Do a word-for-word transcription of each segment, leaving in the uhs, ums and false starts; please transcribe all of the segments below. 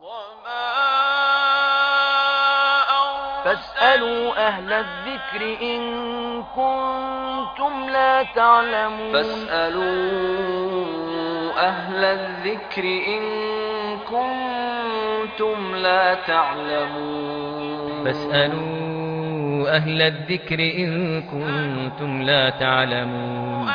فاسألوا أهل الذكر إن كنتم لا تعلمون فاسألوا أهل الذكر إن كنتم لا تعلمون فاسألوا أهل الذكر إن كنتم لا تعلمون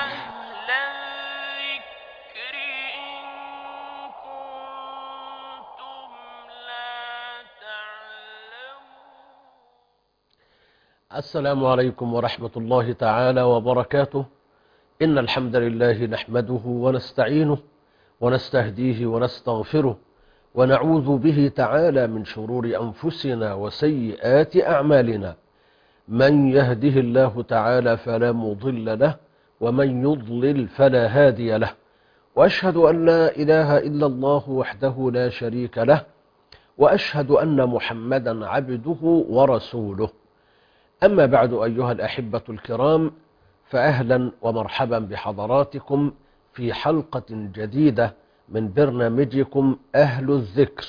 السلام عليكم ورحمة الله تعالى وبركاته. إن الحمد لله نحمده ونستعينه ونستهديه ونستغفره ونعوذ به تعالى من شرور أنفسنا وسيئات أعمالنا. من يهده الله تعالى فلا مضل له ومن يضلل فلا هادي له، وأشهد أن لا إله إلا الله وحده لا شريك له، وأشهد أن محمدا عبده ورسوله. أما بعد أيها الأحبة الكرام، فأهلا ومرحبا بحضراتكم في حلقة جديدة من برنامجكم أهل الذكر.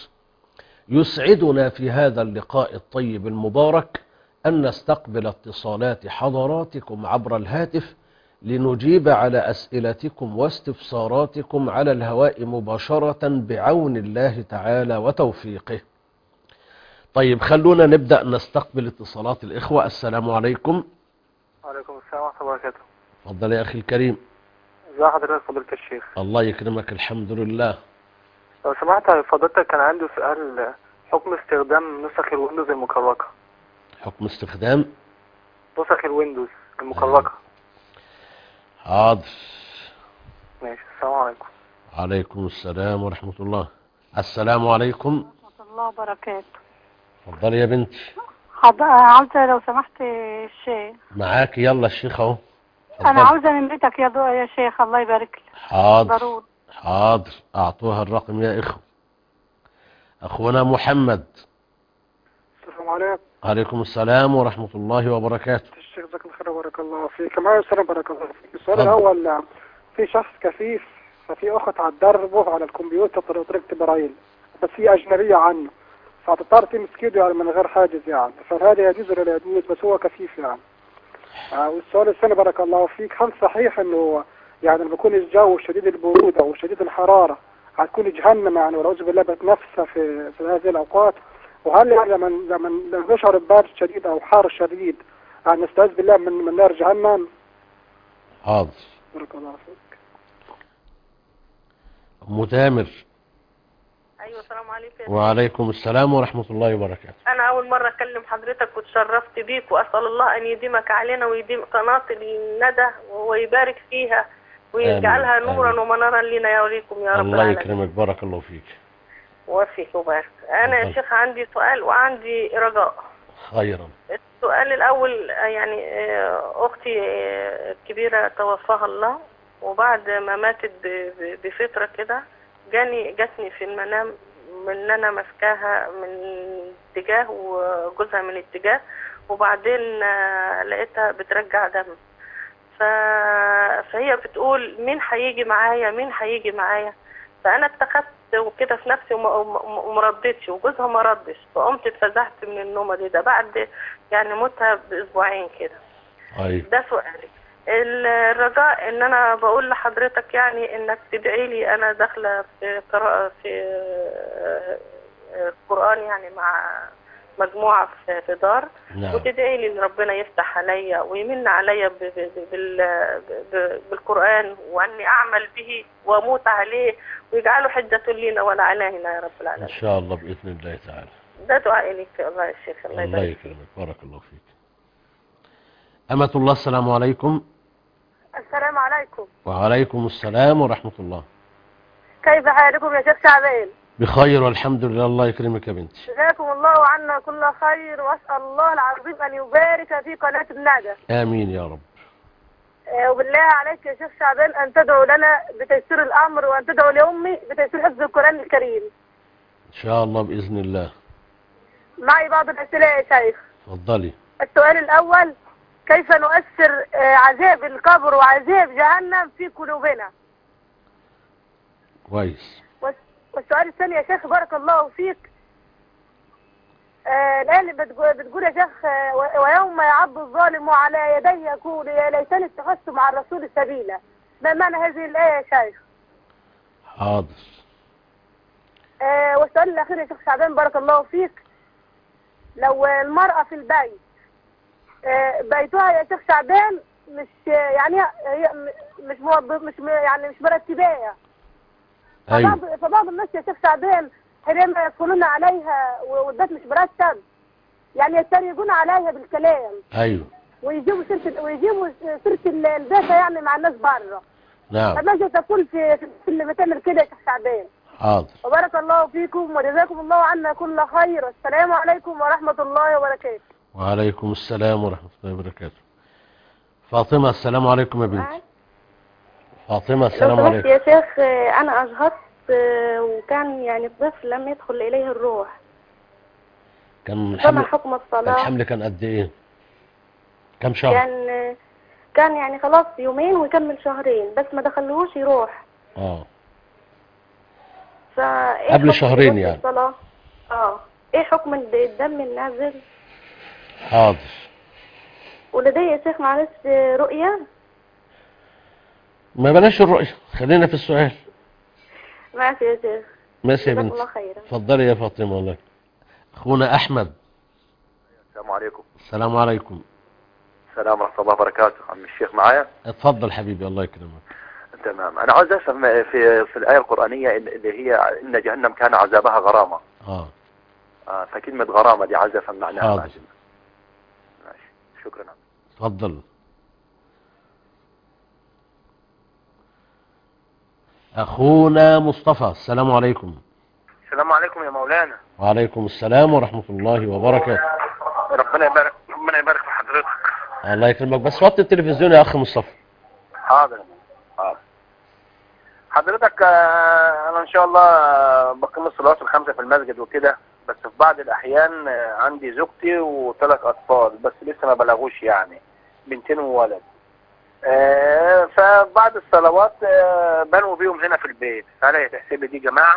يسعدنا في هذا اللقاء الطيب المبارك أن نستقبل اتصالات حضراتكم عبر الهاتف لنجيب على أسئلتكم واستفساراتكم على الهواء مباشرة بعون الله تعالى وتوفيقه. طيب، خلونا نبدأ نستقبل اتصالات الإخوة. السلام عليكم. وعليكم السلام ورحمة الله وبركاته. تفضل يا أخي الكريم. ازي حضرتك فضيلة الشيخ؟ الله يكرمك، الحمد لله. لو سمحت فضيلتك، كان عندي سؤال: حكم استخدام نسخ الويندوز المكركة. حكم استخدام نسخ الويندوز المكركة. حاضر. ماشي، السلام عليكم. عليكم السلام ورحمة الله. السلام عليكم ورحمة الله وبركاته. تفضل يا بنتي. حض... عاوزة لو سمحت الشيخ. معاك، يلا الشيخ اهو. أنا عاوزة نمرتك يا دو... يا شيخ، الله يبارك لك. حاضر ضروري. حاضر، أعطوها الرقم يا إخوة. أخونا محمد. السلام عليكم. عليكم السلام ورحمة الله وبركاته. الشيخ جزاك الله خير وبارك الله فيك. معايا السلام بارك الله فيك. السؤال اتفضل. الأول: في شخص كفيف، ففي أخت هتدربه على الكمبيوتر بطريقة برايل، بس هي أجنبية عنه، فهتضطر تمسك ايده يعني من غير حاجز يعني، فهذا يجوز ولا لا يجوز؟ بس هو كفيف يعني. آه والسؤال الثاني بارك الله فيك: هل صحيح انه يعني لما يكون الجو شديد البرودة وشديد الحرارة هتكون جهنم يعني والعوذ بالله بتنفسها في في هذه الأوقات؟ وهل يعني لما لما نشعر ببرد شديد أو حار شديد يعني نستعيذ بالله من من نار جهنم؟ حاضر. بارك الله فيك. أم تامر. ايوه، السلام عليكم. وعليكم السلام ورحمة الله وبركاته. انا اول مره اكلم حضرتك وتشرفت بيك، واسال الله ان يديمك علينا ويديم قناه الندى ويبارك فيها ويجعلها آمين. نورا آمين. ومنارا لنا يا وليكم يا رب الله العالمين. يكرمك، بارك الله فيك. وفيك وبارك. انا يا شيخ عندي سؤال وعندي رجاء. خيرا. السؤال الاول: يعني اختي الكبيره توفاها الله، وبعد ما ماتت بفتره كده جاني جاتني في المنام من ان انا ماسكاها من اتجاه وجوزها من اتجاه، وبعدين لقيتها بترجع دم. ف... فهي بتقول مين هيجي معايا مين هيجي معايا. فانا اتخذت وكده في نفسي وما ردتش، وجوزها ما ردش، فقمت اتفزعت من النومه دي ده بعد يعني موتها باسبوعين كده. أيوة. ده سؤالي. الرجاء ان انا بقول لحضرتك يعني انك تدعي لي، انا داخله في قراءه في القران يعني مع مجموعه في دار. نعم. وتدعي لي ان ربنا يفتح عليا ويمن عليا بالقران، واني اعمل به واموت عليه ويجعله حجه لينا ولا علينا يا رب العالمين. إن شاء الله بإذن الله تعالى. ده دعائي لك الله يا شيخ. الله, الله يكرمك، بارك الله فيك. أمة الله، السلام عليكم. السلام عليكم. وعليكم السلام ورحمة الله. كيف حالكم يا شيخ شعبان؟ بخير والحمد لله، الله يكرمك يا بنتي. جزاكم الله عنا كل خير، واسال الله العظيم ان يبارك في قناه الندى. آمين يا رب. وبالله عليك يا شيخ شعبان أن تدعو لنا بتيسير الأمر، وأن تدعو لأمي بتيسير حفظ القرآن الكريم إن شاء الله بإذن الله. معي بعض الأسئلة يا شيخ. اتفضلي. السؤال الأول: كيف نؤثر عذاب القبر وعذاب جهنم في قلوبنا؟ كويس. والسؤال السؤال الثاني يا شيخ بارك الله فيك. آه الآية اللي بتقول, بتقول يا شيخ آه ويوم يعض الظالم على يديه يقول يا ليتني اتخذت مع الرسول سبيلا. ما معنى هذه الآية يا شيخ؟ حاضر. آه والسؤال الأخير يا شيخ شعبان بارك الله فيك. لو المرأة في البيت آه بيتها يا شيخ شعبان مش يعني هي مش موظف مش يعني مش مرتباها. ايوه. فبعض فبعض الناس يا شيخ شعبان حينما يدخلون عليها والبيت مش مرتب يعني يتريقون عليها بالكلام. ايوه. ويجيبوا سيره ويجيبوا سيره البيت يعني مع الناس بره. نعم. فماذا تقول في في اللي بتعمل كده يا شيخ شعبان؟ حاضر. وبارك الله فيكم وجزاكم الله عنا كل خير. والسلام عليكم ورحمه الله وبركاته. وعليكم السلام ورحمه الله وبركاته. فاطمه السلام عليكم يا بنتي. فاطمه السلام عليكم. يا شيخ انا اجهضت وكان يعني الطفل لم يدخل اليه الروح. كان الحمل حكم الصلاه. الحمل كان قد ايه؟ كم شهر؟ كان كان يعني خلاص يومين ويكمل شهرين بس ما دخلوش يروح. اه فايه قبل شهرين يعني. الصلاة؟ اه ايه حكم الدم النازل؟ حاضر. ولدي يا شيخ معلش رؤية. ما بلاش الرؤية، خلينا في السؤال. ماشي يا شيخ. ماشي يا بنتي. الله خيرا. اتفضلي يا فاطمة. والله اخونا احمد. السلام عليكم. السلام عليكم. السلام ورحمة الله وبركاته. عم الشيخ معايا؟ اتفضل حبيبي الله يكرمك. تمام. انا عاوز افهم في في الآية القرآنية اللي هي ان جهنم كان عذابها غرامة. اه اه فكلمة غرامة دي عايز افهم معناها. حاضر. ماشي شكرا. اتفضل. اخونا مصطفى السلام عليكم. السلام عليكم يا مولانا. وعليكم السلام ورحمة الله وبركاته. ربنا يبارك ربنا يبارك في حضرتك. الله يكرمك بس وطي التلفزيون يا اخ مصطفى. حاضر حاضر. حضرتك انا ان شاء الله بقيم الصلوات الخمسة في المسجد وكده بس في بعض الاحيان عندي زوجتي وثلاث اطفال بس لسه ما بلغوش يعني بنتين وولد. آه فبعد الصلوات آه بنوا بيهم هنا في البيت فهل هتحسب دي جماعة؟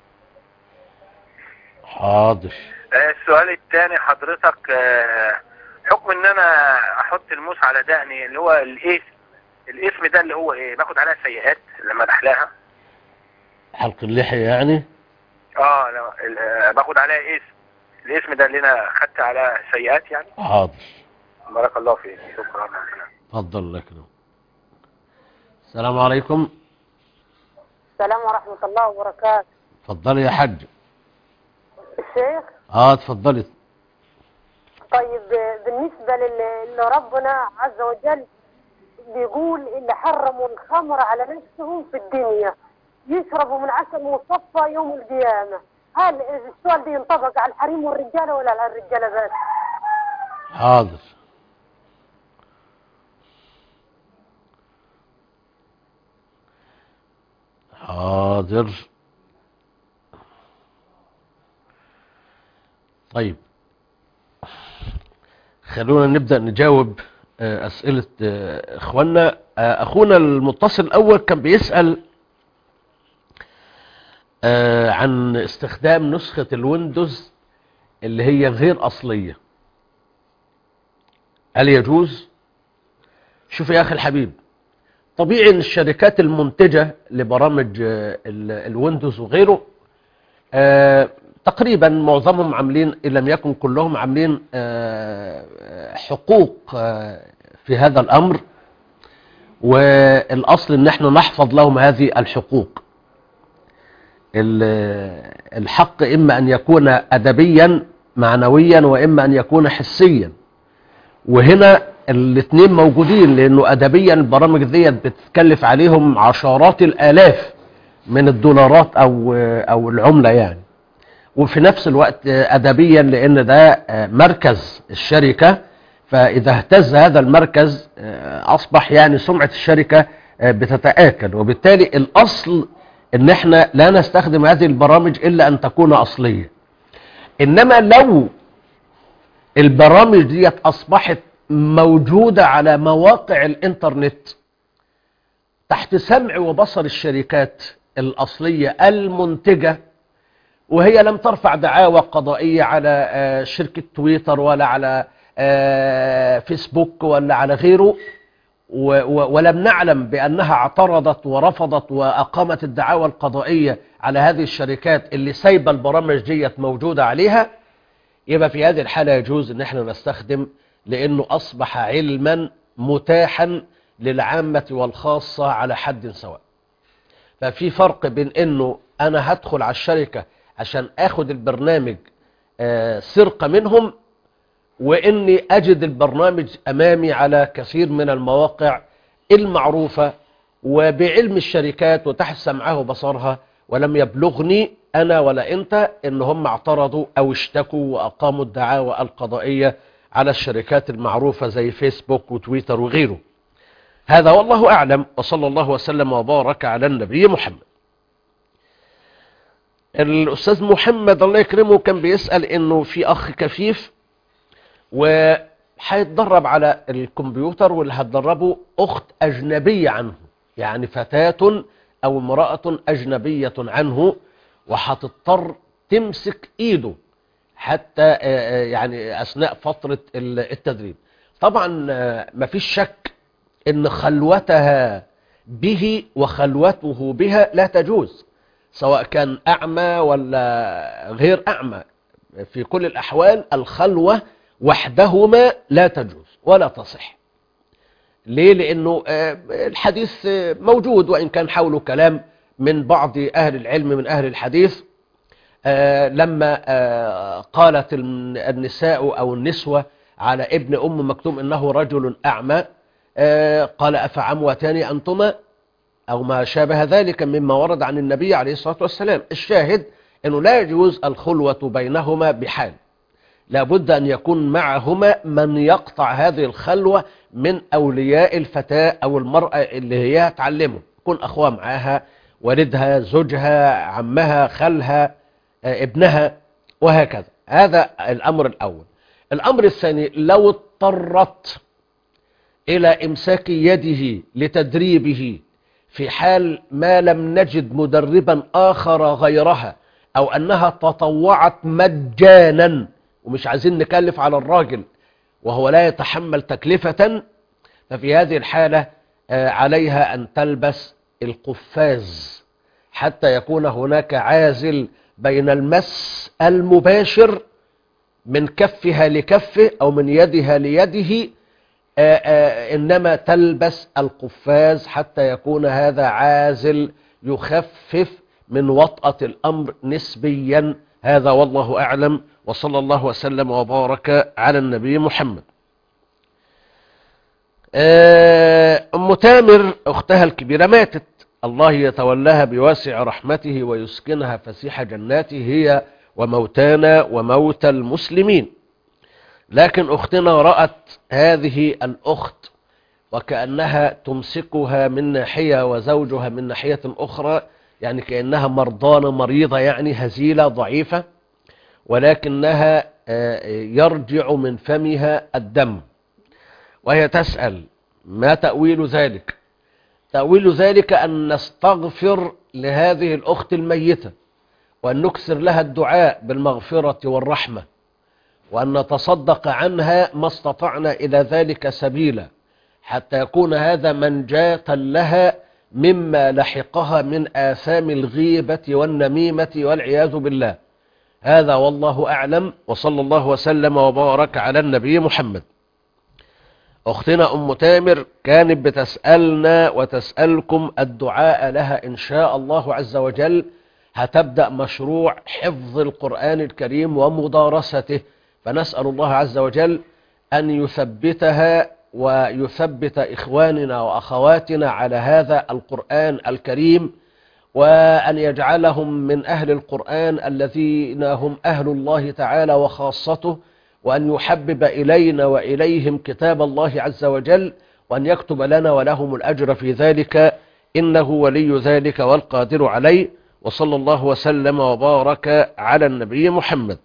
حاضر. آه السؤال الثاني حضرتك آه حكم ان انا احط الموس على دقني اللي هو الاسم الاسم ده اللي هو ايه باخد عليها سيئات لما بحلاها؟ حلق اللحية يعني؟ اه لا باخد عليها اسم الاسم ده اللي انا خدت على سيئات يعني؟ حاضر. بارك الله فيك. شكرا. اتفضل لك. السلام عليكم. السلام ورحمة الله وبركاته. اتفضلي يا حاج. الشيخ. اه اتفضلي. طيب بالنسبة لربنا عز وجل بيقول اللي حرموا الخمر على نفسهم في الدنيا يشربوا من عسل مصفى يوم القيامة. هل السؤال ده ينطبق على الحريم والرجالة ولا على الرجالة بس؟ حاضر. حاضر. طيب خلونا نبدأ نجاوب أسئلة إخواننا. أخونا المتصل الأول كان بيسأل عن استخدام نسخة الويندوز اللي هي غير أصلية، هل يجوز؟ شوف يا أخي الحبيب، طبيعي ان الشركات المنتجة لبرامج الويندوز وغيره آه تقريبا معظمهم عاملين ان لم يكن كلهم عاملين آه حقوق آه في هذا الامر، والاصل ان احنا نحفظ لهم هذه الحقوق. الحق اما ان يكون ادبيا معنويا واما ان يكون حسيا، وهنا الاثنين موجودين، لانه ادبيا البرامج ديت بتتكلف عليهم عشرات الالاف من الدولارات او او العملة يعني، وفي نفس الوقت ادبيا لان ده مركز الشركة، فاذا اهتز هذا المركز اصبح يعني سمعة الشركة بتتآكل، وبالتالي الاصل ان احنا لا نستخدم هذه البرامج الا ان تكون اصلية. انما لو البرامج ديت اصبحت موجودة على مواقع الانترنت تحت سمع وبصر الشركات الأصلية المنتجة وهي لم ترفع دعاوى قضائية على شركة تويتر ولا على فيسبوك ولا على غيره، ولم نعلم بأنها اعترضت ورفضت وأقامت الدعاوى القضائية على هذه الشركات اللي سايبة البرامج ديت موجودة عليها، يبقى في هذه الحالة يجوز ان احنا نستخدم، لأنه أصبح علما متاحا للعامة والخاصة على حد سواء. ففي فرق بين انه انا هدخل على الشركة عشان اخد البرنامج سرقة منهم، واني اجد البرنامج امامي على كثير من المواقع المعروفة وبعلم الشركات وتحت سمعه وبصرها، ولم يبلغني انا ولا انت ان هم اعترضوا او اشتكوا واقاموا الدعاوى القضائية على الشركات المعروفة زي فيسبوك وتويتر وغيره. هذا والله اعلم، وصلى الله وسلم وبارك على النبي محمد. الأستاذ محمد الله يكرمه كان بيسأل إنه في أخ كفيف وهيتدرب على الكمبيوتر، واللي هتدربه أخت أجنبية عنه، يعني فتاة أو امرأة أجنبية عنه، وهتضطر تمسك إيده حتى يعني أثناء فترة التدريب. طبعا مفيش شك إن خلوتها به وخلوته بها لا تجوز، سواء كان أعمى ولا غير أعمى. في كل الأحوال الخلوة وحدهما لا تجوز ولا تصح. ليه؟ لأنه الحديث موجود، وإن كان حوله كلام من بعض أهل العلم من أهل الحديث، لما قالت النساء أو النسوة على ابن أم مكتوم إنه رجل أعمى، قال أفعموتان أنتما أو ما شابه ذلك مما ورد عن النبي عليه الصلاة والسلام. الشاهد أنه لا يجوز الخلوة بينهما بحال، لابد أن يكون معهما من يقطع هذه الخلوة من أولياء الفتاة أو المرأة اللي هي تعلمه، يكون أخوها معها، والدها، زوجها، عمها، خالها، ابنها، وهكذا. هذا الأمر الأول. الأمر الثاني، لو اضطرت إلى إمساك يده لتدريبه في حال ما لم نجد مدربا آخر غيرها، أو أنها تطوعت مجانا ومش عايزين نكلف على الراجل وهو لا يتحمل تكلفة، ففي هذه الحالة عليها أن تلبس القفاز حتى يكون هناك عازل بين المس المباشر من كفها لكفه أو من يدها ليده، آآ آآ إنما تلبس القفاز حتى يكون هذا عازل يخفف من وطأة الأمر نسبيا. هذا والله أعلم، وصلى الله وسلم وبارك على النبي محمد. أم تامر أختها الكبيرة ماتت، الله يتولاها بواسع رحمته ويسكنها فسيح جناته هي وموتانا وموتى المسلمين. لكن أختنا رأت هذه الأخت وكأنها تمسكها من ناحية وزوجها من ناحية أخرى، يعني كأنها مرضانة مريضة، يعني هزيلة ضعيفة، ولكنها يرجع من فمها الدم، وهي تسأل ما تأويل ذلك؟ تأويل ذلك أن نستغفر لهذه الأخت الميتة، وأن نكثر لها الدعاء بالمغفرة والرحمة، وأن نتصدق عنها ما استطعنا إلى ذلك سبيلا، حتى يكون هذا منجاة لها مما لحقها من آثام الغيبة والنميمة والعياذ بالله. هذا والله أعلم، وصلى الله وسلم وبارك على النبي محمد. أختنا أم تامر كانت بتسألنا وتسألكم الدعاء لها إن شاء الله عز وجل. هتبدأ مشروع حفظ القرآن الكريم ومدارسته، فنسأل الله عز وجل أن يثبتها ويثبت إخواننا وأخواتنا على هذا القرآن الكريم، وأن يجعلهم من أهل القرآن الذين هم أهل الله تعالى وخاصته، وأن يحبب إلينا وإليهم كتاب الله عز وجل، وأن يكتب لنا ولهم الأجر في ذلك، إنه ولي ذلك والقادر عليه. وصلى الله وسلم وبارك على النبي محمد.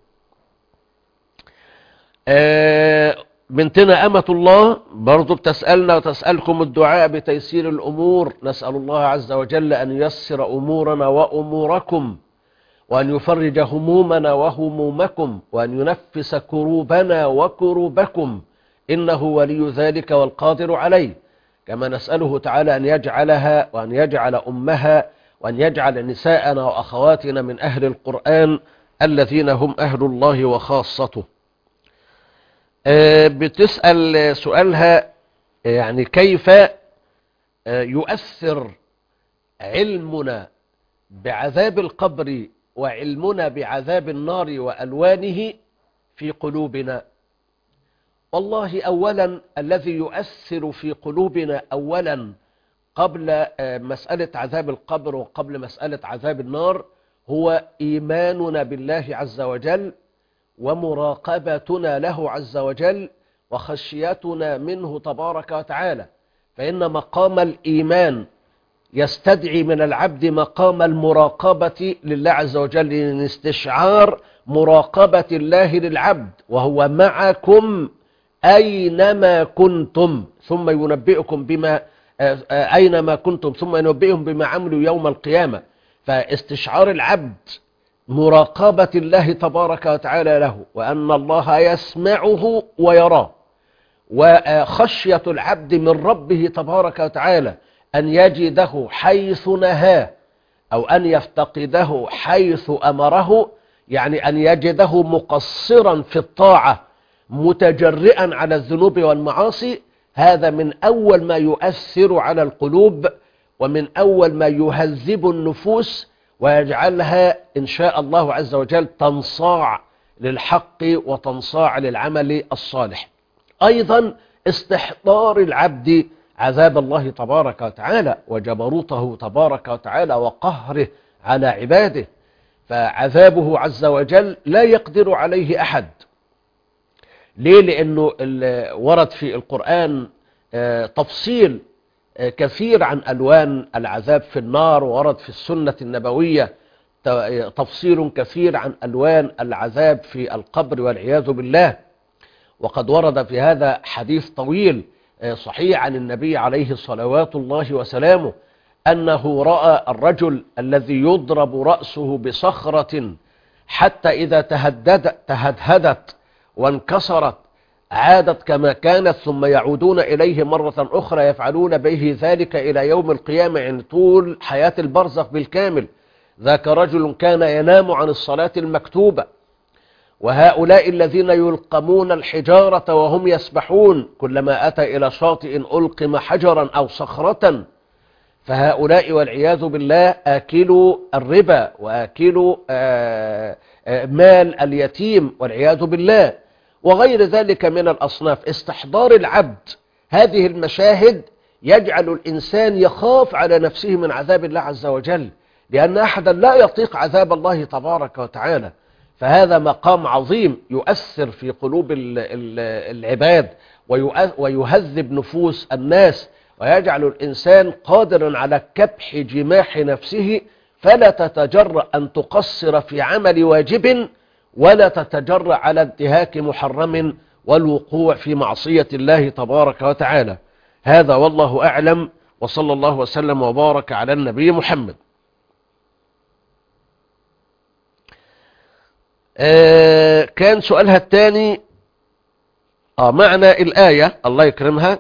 آه بنتنا أمة الله برضو بتسألنا وتسألكم الدعاء بتيسير الأمور. نسأل الله عز وجل أن ييسر أمورنا وأموركم، وأن يفرج همومنا وهمومكم، وأن ينفس كروبنا وكروبكم، إنه ولي ذلك والقادر عليه. كما نسأله تعالى أن يجعلها وأن يجعل أمها وأن يجعل نساءنا وأخواتنا من أهل القرآن الذين هم أهل الله وخاصته. بتسأل سؤالها يعني كيف يؤثر علمنا بعذاب القبر وعلمنا بعذاب النار وألوانه في قلوبنا. والله أولا الذي يؤثر في قلوبنا أولا قبل مسألة عذاب القبر وقبل مسألة عذاب النار هو إيماننا بالله عز وجل ومراقبتنا له عز وجل وخشيتنا منه تبارك وتعالى. فإن مقام الإيمان يستدعي من العبد مقام المراقبة لله عز وجل، لأن استشعار مراقبة الله للعبد وهو معكم أينما كنتم ثم ينبئكم بما أينما كنتم ثم ينبئهم بما عملوا يوم القيامة. فاستشعار العبد مراقبة الله تبارك وتعالى له وأن الله يسمعه ويراه، وخشية العبد من ربه تبارك وتعالى أن يجده حيث نهاه أو أن يفتقده حيث أمره، يعني أن يجده مقصرا في الطاعة متجرئا على الذنوب والمعاصي. هذا من أول ما يؤثر على القلوب ومن أول ما يهذب النفوس ويجعلها إن شاء الله عز وجل تنصاع للحق وتنصاع للعمل الصالح. أيضا استحضار العبد عذاب الله تبارك وتعالى وجبروته تبارك وتعالى وقهره على عباده، فعذابه عز وجل لا يقدر عليه أحد. ليه؟ لأنه ورد في القرآن تفصيل كثير عن ألوان العذاب في النار، وورد في السنة النبوية تفصيل كثير عن ألوان العذاب في القبر والعياذ بالله. وقد ورد في هذا حديث طويل صحيح عن النبي عليه صلوات الله وسلامه أنه رأى الرجل الذي يضرب رأسه بصخرة حتى إذا تهددت تهدهدت وانكسرت عادت كما كانت ثم يعودون إليه مرة أخرى يفعلون به ذلك إلى يوم القيامة، يعني طول حياة البرزخ بالكامل. ذاك رجل كان ينام عن الصلاة المكتوبة. وهؤلاء الذين يلقمون الحجارة وهم يسبحون كلما أتى إلى شاطئ ألقم حجرا أو صخرة، فهؤلاء والعياذ بالله آكلوا الربا وآكلوا مال اليتيم والعياذ بالله وغير ذلك من الأصناف. استحضار العبد هذه المشاهد يجعل الإنسان يخاف على نفسه من عذاب الله عز وجل، لأن أحدا لا يطيق عذاب الله تبارك وتعالى. فهذا مقام عظيم يؤثر في قلوب العباد ويهذب نفوس الناس ويجعل الإنسان قادرا على كبح جماح نفسه، فلا تتجرأ أن تقصر في عمل واجب ولا تتجرأ على انتهاك محرم والوقوع في معصية الله تبارك وتعالى. هذا والله أعلم، وصلى الله وسلم وبارك على النبي محمد. آه كان سؤالها الثاني آه معنى الآية، الله يكرمها،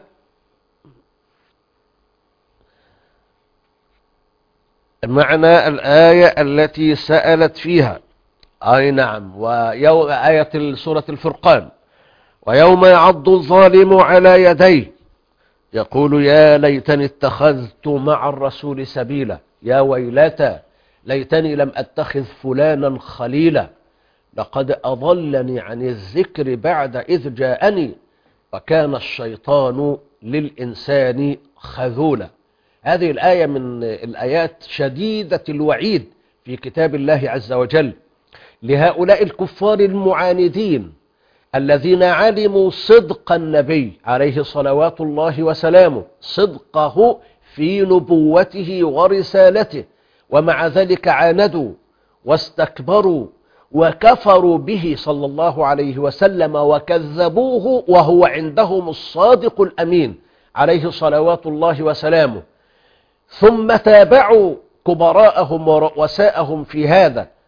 معنى الآية التي سألت فيها. أي نعم، وآية سورة الفرقان: ويوم يعض الظالم على يديه يقول يا ليتني اتخذت مع الرسول سبيلا، يا ويلتى ليتني لم أتخذ فلانا خليلا، لقد أضلني عن الذكر بعد إذ جاءني وكان الشيطان للإنسان خذولا. هذه الآية من الآيات شديدة الوعيد في كتاب الله عز وجل لهؤلاء الكفار المعاندين الذين علموا صدق النبي عليه صلوات الله وسلامه، صدقه في نبوته ورسالته، ومع ذلك عاندوا واستكبروا وكفروا به صلى الله عليه وسلم وكذبوه وهو عندهم الصادق الأمين عليه صلوات الله وسلامه. ثم تابعوا كبراءهم ورؤساءهم في هذا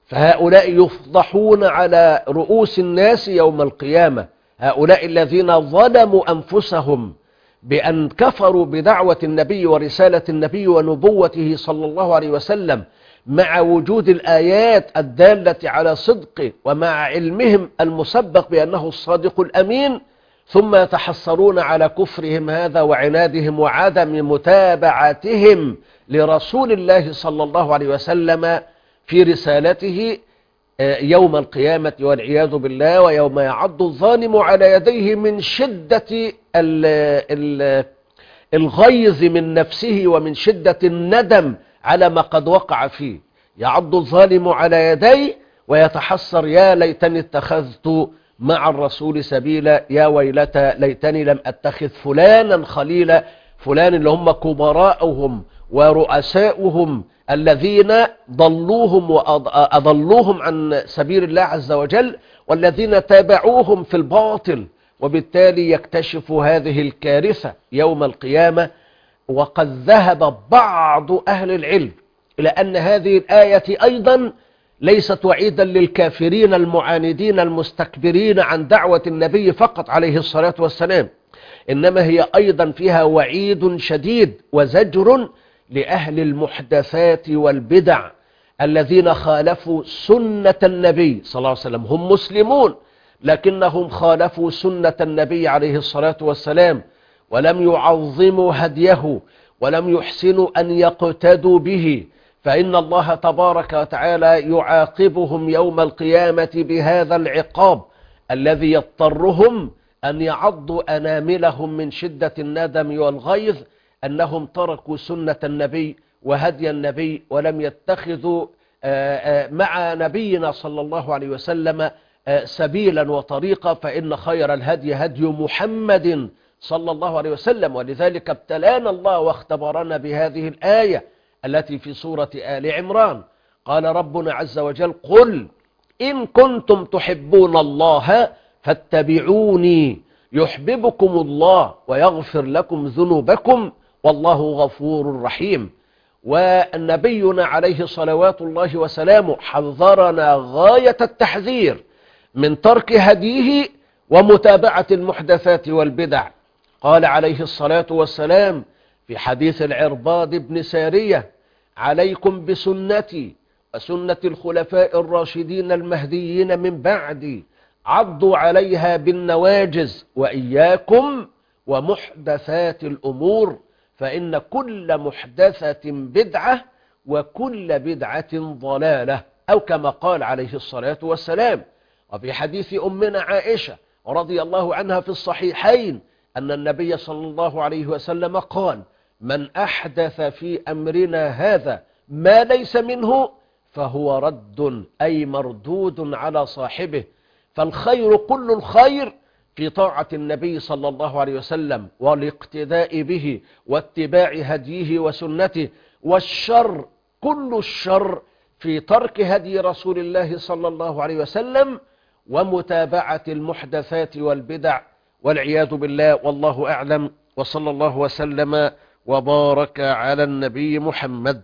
فهؤلاء يفضحون على رؤوس الناس يوم القيامة. هؤلاء الذين ظلموا أنفسهم بأن كفروا بدعوة النبي ورسالة النبي ونبوته صلى الله عليه وسلم، مع وجود الآيات الدالة على صدقه ومع علمهم المسبق بأنه الصادق الأمين، ثم يتحسرون على كفرهم هذا وعنادهم وعدم متابعتهم لرسول الله صلى الله عليه وسلم في رسالته يوم القيامة والعياذ بالله، ويوم يعض الظالم على يديه من شدة ال ال الغيظ من نفسه ومن شدة الندم على ما قد وقع فيه. يعض الظالم على يديه ويتحسر: يا ليتني اتخذت مع الرسول سبيلا، يا ويلتى ليتني لم اتخذ فلانا خليلا. فلان اللي هم كبراءهم ورؤساؤهم الذين ضلوهم وأضلوهم عن سبيل الله عز وجل، والذين تابعوهم في الباطل، وبالتالي يكتشف هذه الكارثة يوم القيامة. وقد ذهب بعض أهل العلم إلى أن هذه الآية أيضا ليست وعيدا للكافرين المعاندين المستكبرين عن دعوة النبي فقط عليه الصلاة والسلام، إنما هي أيضا فيها وعيد شديد وزجر لأهل المحدثات والبدع الذين خالفوا سنة النبي صلى الله عليه وسلم. هم مسلمون لكنهم خالفوا سنة النبي عليه الصلاة والسلام، ولم يعظموا هديه ولم يحسنوا أن يقتدوا به، فإن الله تبارك وتعالى يعاقبهم يوم القيامة بهذا العقاب الذي يضطرهم أن يعضوا أناملهم من شدة الندم والغيظ أنهم تركوا سنة النبي وهدي النبي، ولم يتخذوا مع نبينا صلى الله عليه وسلم سبيلا وطريقا، فإن خير الهدي هدي محمد صلى الله عليه وسلم. ولذلك ابتلانا الله واختبرنا بهذه الآية التي في سورة آل عمران. قال ربنا عز وجل: قل إن كنتم تحبون الله فاتبعوني يحببكم الله ويغفر لكم ذنوبكم والله غفور رحيم. ونبينا عليه صلوات الله وسلامه حذرنا غاية التحذير من ترك هديه ومتابعة المحدثات والبدع. قال عليه الصلاة والسلام في حديث العرباض بن سارية: عليكم بسنتي وسنة الخلفاء الراشدين المهديين من بعدي، عضوا عليها بالنواجز، وإياكم ومحدثات الأمور، فإن كل محدثة بدعة وكل بدعة ضلالة، أو كما قال عليه الصلاة والسلام. وفي حديث أمنا عائشة رضي الله عنها في الصحيحين أن النبي صلى الله عليه وسلم قال: من أحدث في أمرنا هذا ما ليس منه فهو رد، أي مردود على صاحبه. فالخير كل الخير في طاعة النبي صلى الله عليه وسلم والاقتداء به واتباع هديه وسنته، والشر كل الشر في ترك هدي رسول الله صلى الله عليه وسلم ومتابعة المحدثات والبدع والعياذ بالله. والله أعلم، وصلى الله وسلم وبارك على النبي محمد.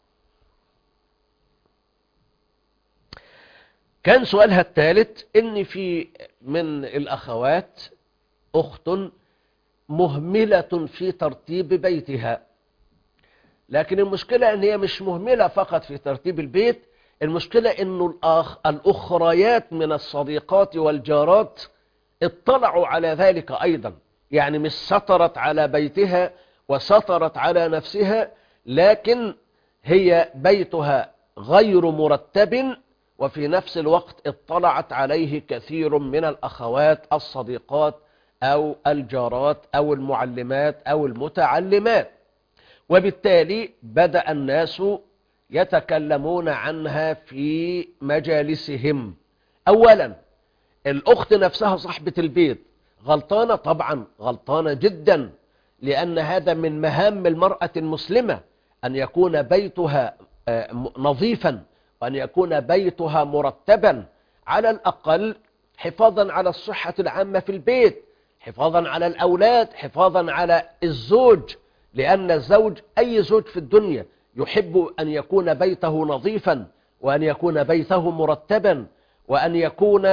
كان سؤالها الثالث إن في من الأخوات أخت مهملة في ترتيب بيتها، لكن المشكلة أن هي مش مهملة فقط في ترتيب البيت، المشكلة أن الأخ الأخريات من الصديقات والجارات اطلعوا على ذلك أيضا، يعني مش سطرت على بيتها وسطرت على نفسها، لكن هي بيتها غير مرتب، وفي نفس الوقت اطلعت عليه كثير من الأخوات الصديقات أو الجارات أو المعلمات أو المتعلمات، وبالتالي بدأ الناس يتكلمون عنها في مجالسهم. أولا، الأخت نفسها صاحبة البيت غلطانة، طبعا غلطانة جدا، لأن هذا من مهام المرأة المسلمة أن يكون بيتها نظيفا وأن يكون بيتها مرتبا، على الأقل حفاظا على الصحة العامة في البيت، حفاظا على الأولاد، حفاظا على الزوج، لأن الزوج أي زوج في الدنيا يحب أن يكون بيته نظيفا وأن يكون بيته مرتبا، وأن يكون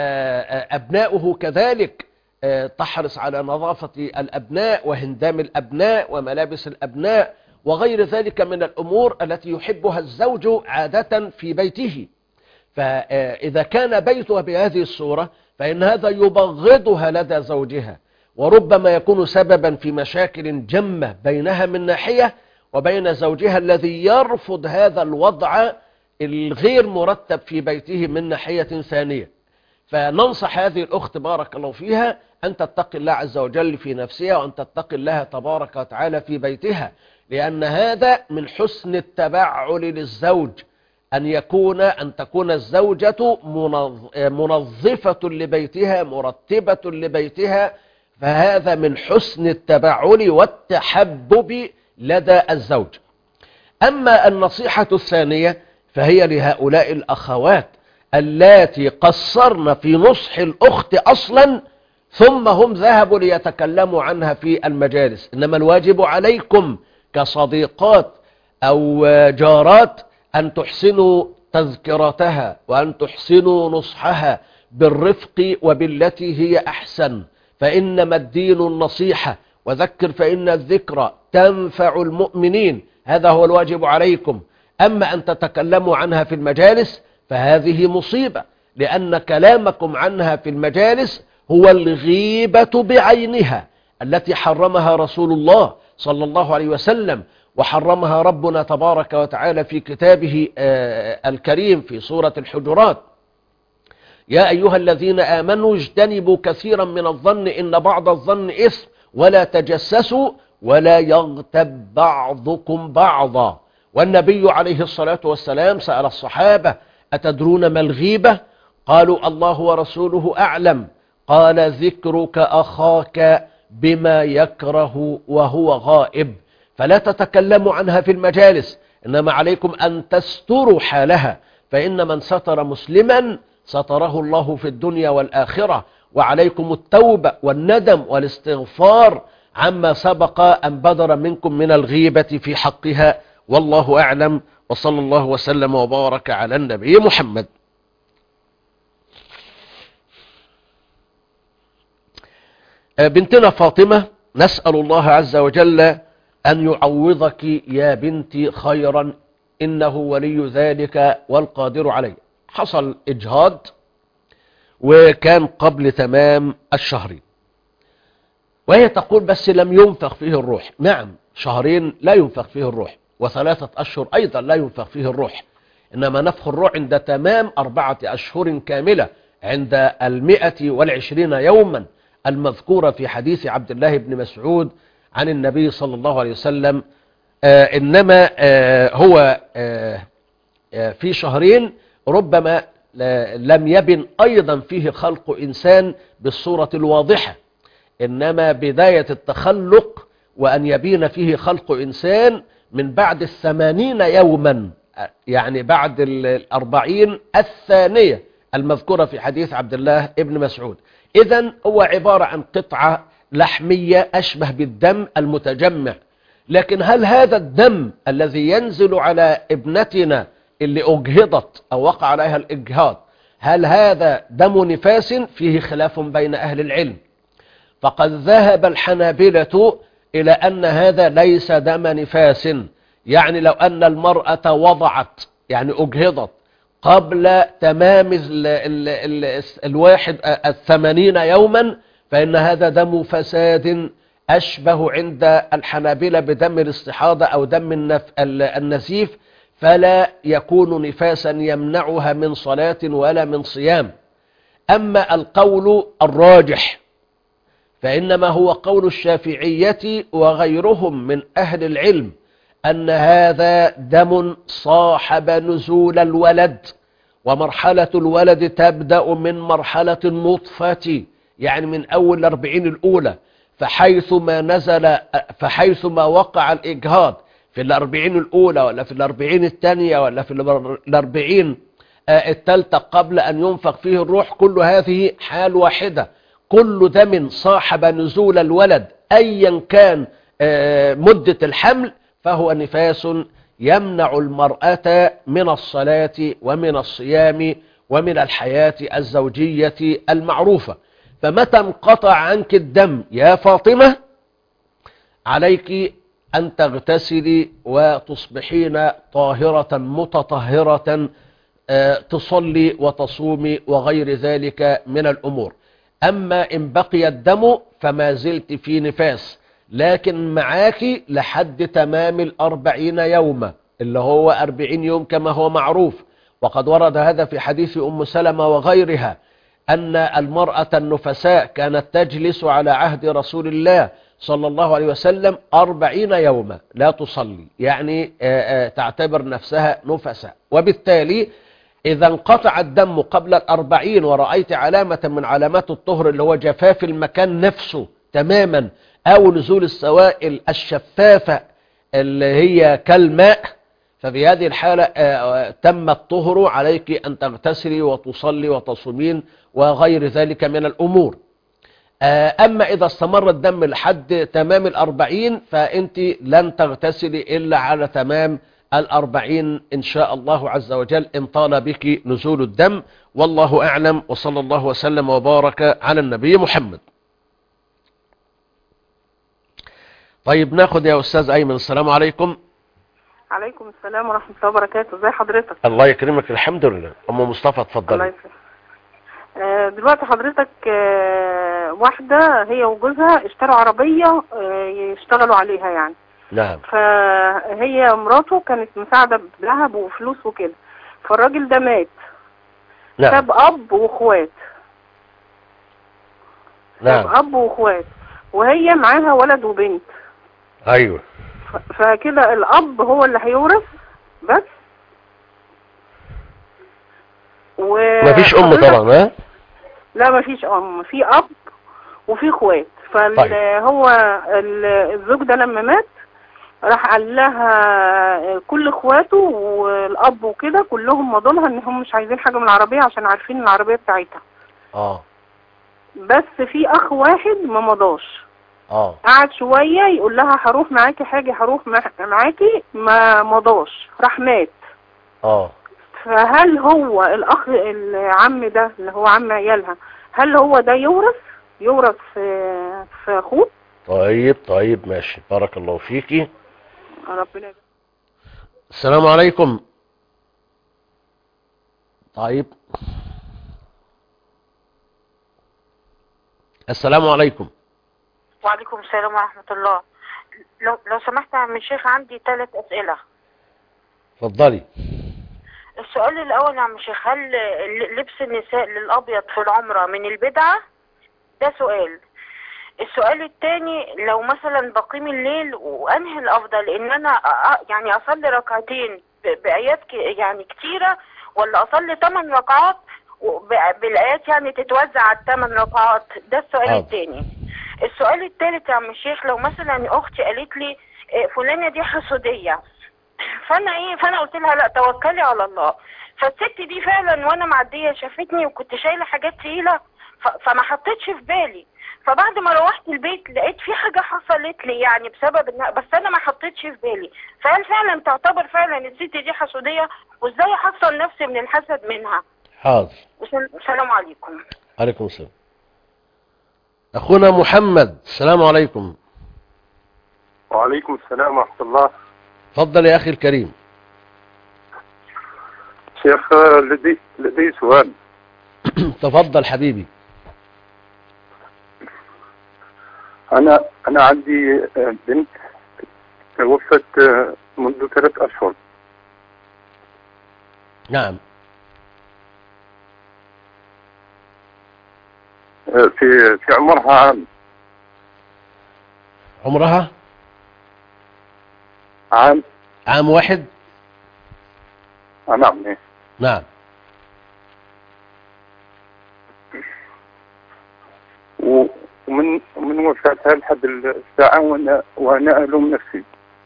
أبناؤه كذلك، تحرص على نظافة الأبناء وهندام الأبناء وملابس الأبناء وغير ذلك من الأمور التي يحبها الزوج عادة في بيته. فإذا كان بيتها بهذه الصورة فإن هذا يبغضها لدى زوجها، وربما يكون سببا في مشاكل جمة بينها من ناحية وبين زوجها الذي يرفض هذا الوضع الغير مرتب في بيته من ناحية ثانية. فننصح هذه الأخت بارك الله فيها أن تتقي الله عز وجل في نفسها، وأن تتقي الله تبارك وتعالى في بيتها، لأن هذا من حسن التبعل للزوج، أن يكون أن تكون الزوجة منظفة لبيتها مرتبة لبيتها، فهذا من حسن التبعل والتحبب لدى الزوج. أما النصيحة الثانية فهي لهؤلاء الأخوات اللاتي قصرن في نصح الأخت أصلا ثم هم ذهبوا ليتكلموا عنها في المجالس. إنما الواجب عليكم كصديقات أو جارات أن تحسنوا تذكرتها وأن تحسنوا نصحها بالرفق وبالتي هي أحسن، فإنما الدين النصيحة، وذكر فإن الذكرى تنفع المؤمنين. هذا هو الواجب عليكم. أما أن تتكلموا عنها في المجالس فهذه مصيبة، لأن كلامكم عنها في المجالس هو الغيبة بعينها التي حرمها رسول الله صلى الله عليه وسلم، وحرمها ربنا تبارك وتعالى في كتابه الكريم في سورة الحجرات: يا أيها الذين آمنوا اجتنبوا كثيرا من الظن إن بعض الظن إثم ولا تجسسوا ولا يغتب بعضكم بعضا. والنبي عليه الصلاة والسلام سأل الصحابة: أتدرون ما الغيبة؟ قالوا: الله ورسوله أعلم. قال: ذكرك أخاك بما يكره وهو غائب. فلا تتكلموا عنها في المجالس، إنما عليكم أن تستروا حالها، فإن من ستر مسلما ستره الله في الدنيا والآخرة. وعليكم التوبة والندم والاستغفار عما سبق أن بدر منكم من الغيبة في حقها، والله أعلم، وصلى الله وسلم وبارك على النبي محمد. بنتنا فاطمة، نسأل الله عز وجل أن يعوضك يا بنتي خيرا، إنه ولي ذلك والقادر عليه. حصل إجهاض وكان قبل تمام الشهرين، وهي تقول بس لم ينفخ فيه الروح. نعم، شهرين لا ينفخ فيه الروح، وثلاثة أشهر أيضا لا ينفخ فيه الروح، إنما نفخ الروح عند تمام أربعة أشهر كاملة، عند المئة والعشرين يوما المذكورة في حديث عبد الله بن مسعود عن النبي صلى الله عليه وسلم. آه إنما آه هو آه آه في شهرين ربما لم يبن أيضا فيه خلق إنسان بالصورة الواضحة، إنما بداية التخلق وأن يبين فيه خلق إنسان من بعد الثمانين يوما، يعني بعد الأربعين الثانية المذكورة في حديث عبد الله ابن مسعود. إذن هو عبارة عن قطعة لحمية أشبه بالدم المتجمع. لكن هل هذا الدم الذي ينزل على ابنتنا اللي أجهضت أو وقع عليها الإجهاض، هل هذا دم نفاس؟ فيه خلاف بين أهل العلم. فقد ذهب الحنابلة إلى أن هذا ليس دم نفاس، يعني لو أن المرأة وضعت يعني أجهضت قبل تمام ال ال ال الواحد الثمانين يوما فإن هذا دم فساد أشبه عند الحنابلة بدم الاستحاضة أو دم النف النزيف، فلا يكون نفاسا يمنعها من صلاة ولا من صيام. أما القول الراجح فإنما هو قول الشافعية وغيرهم من أهل العلم، أن هذا دم صاحب نزول الولد، ومرحلة الولد تبدأ من مرحلة النطفة، يعني من أول الأربعين الأولى. فحيثما نزل فحيثما وقع الإجهاض في الأربعين الأولى ولا في الأربعين الثانية ولا في الأربعين الثالثة قبل أن ينفخ فيه الروح، كل هذه حال واحدة. كل دم صاحب نزول الولد أيا كان مدة الحمل فهو نفاس يمنع المرأة من الصلاة ومن الصيام ومن الحياة الزوجية المعروفة. فمتى انقطع عنك الدم يا فاطمة عليك أن تغتسلي وتصبحين طاهرة متطهرة، تصلي وتصومي وغير ذلك من الأمور. أما إن بقي الدم فما زلت في نفاس، لكن معاك لحد تمام الأربعين يوما اللي هو أربعين يوم كما هو معروف. وقد ورد هذا في حديث أم سلمة وغيرها أن المرأة النفساء كانت تجلس على عهد رسول الله صلى الله عليه وسلم أربعين يوما لا تصلي، يعني تعتبر نفسها نفساء. وبالتالي إذا انقطع الدم قبل الأربعين ورأيت علامة من علامات الطهر اللي هو جفاف المكان نفسه تماما أو نزول السوائل الشفافة اللي هي كالماء، ففي هذه الحالة تم الطهر، عليك أن تغتسلي وتصلي وتصومين وغير ذلك من الأمور. أما إذا استمر الدم لحد تمام الأربعين فأنت لن تغتسلي إلا على تمام الأربعين إن شاء الله عز وجل إن طال بك نزول الدم. والله أعلم، وصلى الله وسلم وبارك على النبي محمد. طيب ناخد يا أستاذ أيمن. السلام عليكم. عليكم السلام ورحمة الله وبركاته. ازي حضرتك؟ الله يكرمك. الحمد لله. أم مصطفى اتفضلي. الله يسلمك. آه دلوقتي حضرتك آه واحدة هي وجوزها اشتروا عربية آه يشتغلوا عليها يعني. نعم. فهي مراته كانت مساعدة بذهب وفلوس وكده، فالراجل ده مات. نعم. ساب أب وأخوات. نعم. ساب أب وأخوات وهي معاها ولد وبنت. أيوه. فكده الأب هو اللي هيورث بس. و... مفيش أم طبعا. ها؟ لا مفيش أم، في أب وفي اخوات. فهو الزوج ده لما مات راح قال لها كل اخواته والاب وكده كلهم مضوا لها ان هم مش عايزين حاجه من العربيه عشان عارفين العربيه بتاعتها. اه بس في اخ واحد ما مضاش. اه قعد شويه يقول لها هروح معاكي حاجه هروح معاكي، ما مضاش، راح مات. اه فهل هو الاخ العم ده اللي هو عم عيالها، هل هو ده يورث يورث في في اخوه؟ طيب طيب ماشي، بارك الله فيكي. ربنا. السلام عليكم. طيب السلام عليكم. وعليكم السلام ورحمة الله. لو لو سمحت يا عم الشيخ عندي ثلاث أسئلة. اتفضلي. السؤال الأول يا عم الشيخ، هل لبس النساء للأبيض في العمرة من البدعة؟ ده سؤال. السؤال الثاني، لو مثلا بقيم الليل وأنهي الأفضل، إن أنا يعني أصلي ركعتين بآيات يعني كتيرة، ولا أصلي ثمان ركعات بالآيات يعني تتوزع على الثمان ركعات؟ ده السؤال الثاني. السؤال الثالث يا عم الشيخ، لو مثلا أختي قالت لي فلانة دي حسودية، فانا ايه فانا قلت لها لا توكلي على الله، فالست دي فعلا وانا معديه شافتني وكنت شايله حاجات تقيله فما حطيتش في بالي، فبعد ما روحت البيت لقيت في حاجه حصلت لي يعني بسبب انها، بس انا ما حطيتش في بالي، فهل فعلا تعتبر فعلا الست دي حسوديه؟ وازاي احصل نفسي من الحسد منها؟ حاضر. السلام عليكم. عليكم السلام. اخونا محمد. السلام عليكم. وعليكم السلام ورحمه الله. تفضل يا أخي الكريم. شيخ لدي لدي سؤال. تفضل حبيبي. أنا أنا عندي بنت توفت منذ ثلاث أشهر. نعم. في في عمرها عام. عمرها عام عام واحد. نعم. نعم. ومن من وفاتها لحد الساعة وأنا وأنا ألوم نفسي.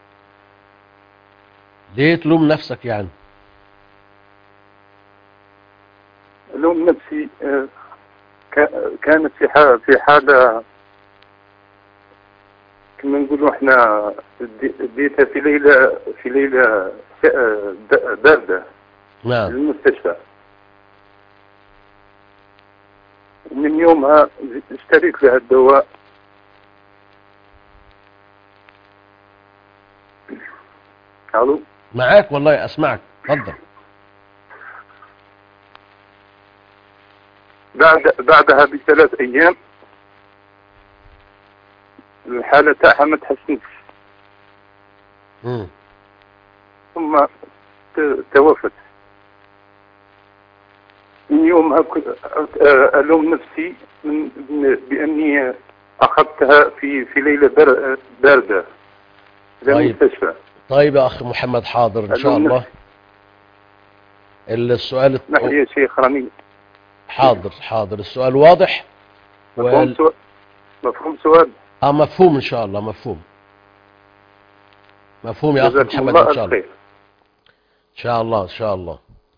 ليه تلوم نفسك يعني؟ ألوم نفسي، كانت في حالة في حالة ما نقولوا احنا ديت في ليلة في ليلة باردة نعم المستشفى، ومن يومها اشتريت لها الدواء. الو معاك والله اسمعك، اتفضل. بعد بعدها بثلاث ايام الحالة تاعها ما تحسنتش، ثم توفت. من يومها ألوم نفسي من بأني أخذتها في في ليلة باردة في المستشفى. طيب يا أخ محمد، حاضر إن شاء الله. السؤال اسمح لي يا شيخ رامي. حاضر حاضر، السؤال واضح. مفهوم وال... سؤال مفهوم سؤال اه مفهوم إن شاء الله، مفهوم مفهوم يا أخ محمد إن شاء الله. إن شاء الله إن شاء الله.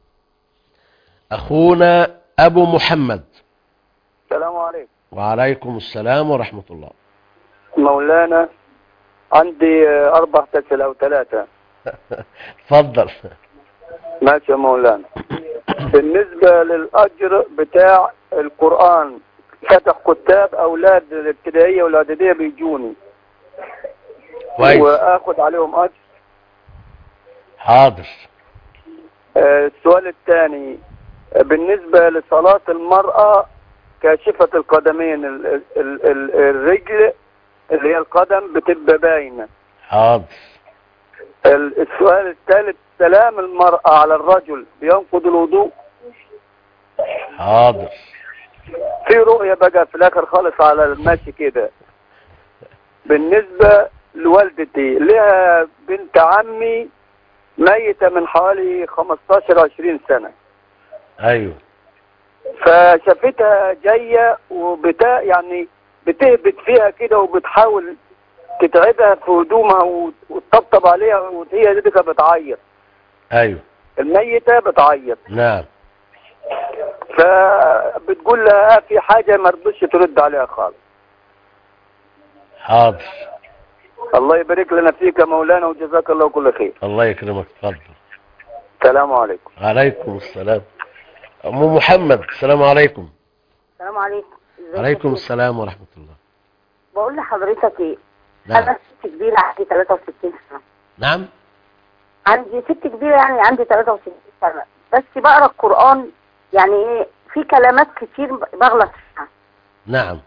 أخونا أبو محمد. السلام عليكم. وعليكم السلام ورحمة الله. مولانا عندي أربع أسئلة أو ثلاثة. تفضل. ماشي يا مولانا. بالنسبة للأجر بتاع القرآن، فتح كتاب أولاد الابتدائية والإعدادية بيجوني وآخذ عليهم أجر. حاضر. السؤال الثاني بالنسبة لصلاة المرأة كاشفة القدمين، ال ال ال الرجل اللي هي القدم بتبقى باينة. حاضر. السؤال الثالث سلام المرأة على الرجل بينقض الوضوء. حاضر. في رؤية بقى في الآخر خالص على الماشي كده. بالنسبة لوالدتي لها بنت عمي ميتة من حوالي خمستاشر عشرين سنة. ايوه. فشافتها جاية وبتا يعني بتهبط فيها كده وبتحاول تتعبها في هدومها وتطبطب عليها وهي دي بتعيط. ايوه. الميتة بتعيط. نعم. فبتقول لها في حاجة ما رضتش ترد عليها خالص. حاضر. الله يبارك لنا فيك يا مولانا وجزاك الله كل خير. الله يكرمك، تفضل. السلام عليكم. وعليكم السلام. أم محمد، السلام عليكم. السلام عليكم. عليكم السلام ورحمة الله. بقول لحضرتك ايه؟ نعم. انا ست كبيرة عندي ثلاثة وستين سنة. نعم. عندي ست كبيرة يعني عندي ثلاثة وستين سنة، بس بقرا القرآن يعني ايه في كلمات كتير بغلط فيها. نعم.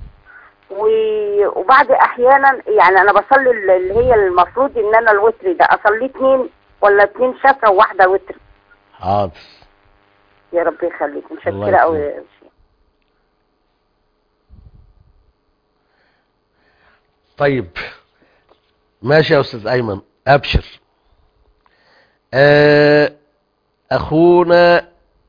وبعد احيانا يعني انا بصلي اللي هي المفروض ان انا الوتر ده اصلي اثنين ولا اثنين شفره وواحده وتر. حاضر. يا رب يخليك، متشكره قوي يا شيخ. طيب ماشي يا استاذ ايمن، ابشر. آه اخونا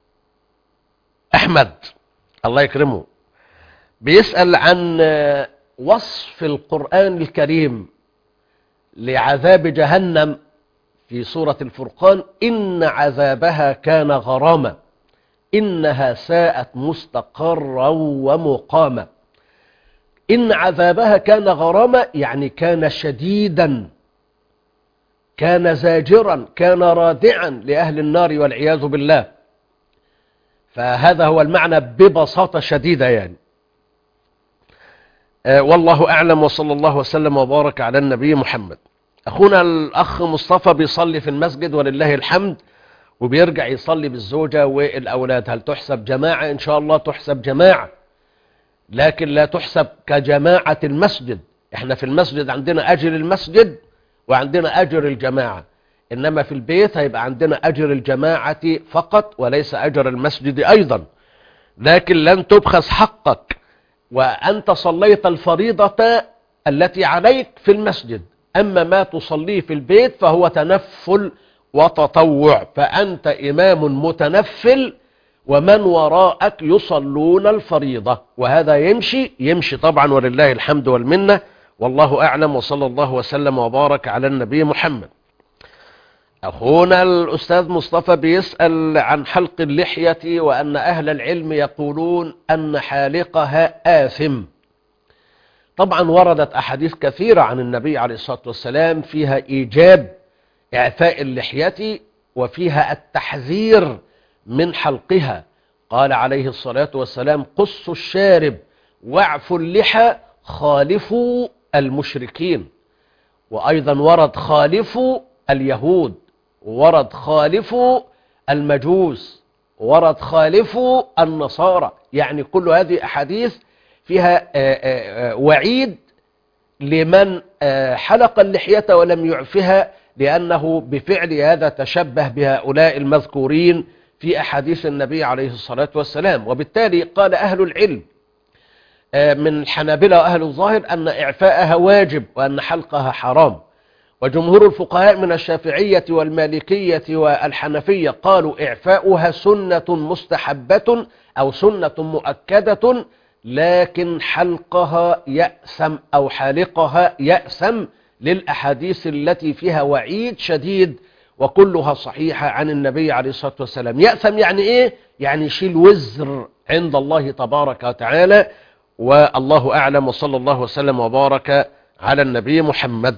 احمد الله يكرمه بيسأل عن وصف القرآن الكريم لعذاب جهنم في سورة الفرقان: إن عذابها كان غراما إنها ساءت مستقرا ومقاما. إن عذابها كان غراما يعني كان شديدا، كان زاجرا، كان رادعا لأهل النار والعياذ بالله. فهذا هو المعنى ببساطة شديدة يعني. أه والله أعلم، وصلى الله وسلم وبارك على النبي محمد. أخونا الأخ مصطفى بيصلي في المسجد ولله الحمد، وبيرجع يصلي بالزوجة والأولاد. هل تحسب جماعة؟ إن شاء الله تحسب جماعة، لكن لا تحسب كجماعة المسجد. احنا في المسجد عندنا أجر المسجد وعندنا أجر الجماعة، إنما في البيت هيبقى عندنا أجر الجماعة فقط وليس أجر المسجد أيضا. لكن لن تبخس حقك وأنت صليت الفريضة التي عليك في المسجد، أما ما تصليه في البيت فهو تنفل وتطوع، فأنت إمام متنفل ومن وراءك يصلون الفريضة، وهذا يمشي يمشي طبعا ولله الحمد والمنة. والله أعلم، وصلى الله وسلم وبارك على النبي محمد. أخونا الأستاذ مصطفى بيسأل عن حلق اللحية، وأن أهل العلم يقولون أن حالقها آثم. طبعا وردت أحاديث كثيرة عن النبي عليه الصلاة والسلام فيها إيجاب إعفاء اللحية وفيها التحذير من حلقها. قال عليه الصلاة والسلام: قصوا الشارب واعفوا اللحى خالفوا المشركين. وأيضا ورد خالفوا اليهود، ورد خالفوا المجوس، ورد خالفوا النصارى. يعني كل هذه أحاديث فيها وعيد لمن حلق اللحية ولم يعفها، لأنه بفعل هذا تشبه بهؤلاء المذكورين في أحاديث النبي عليه الصلاة والسلام. وبالتالي قال أهل العلم من الحنابلة وأهل الظاهر أن إعفاءها واجب وأن حلقها حرام. وجمهور الفقهاء من الشافعية والمالكية والحنفية قالوا إعفاؤها سنة مستحبة أو سنة مؤكدة، لكن حلقها يأسم أو حالقها يأسم للأحاديث التي فيها وعيد شديد وكلها صحيحة عن النبي عليه الصلاة والسلام. يأسم يعني إيه؟ يعني شيل وزر عند الله تبارك وتعالى. والله أعلم، وصلى الله وسلم وبارك على النبي محمد.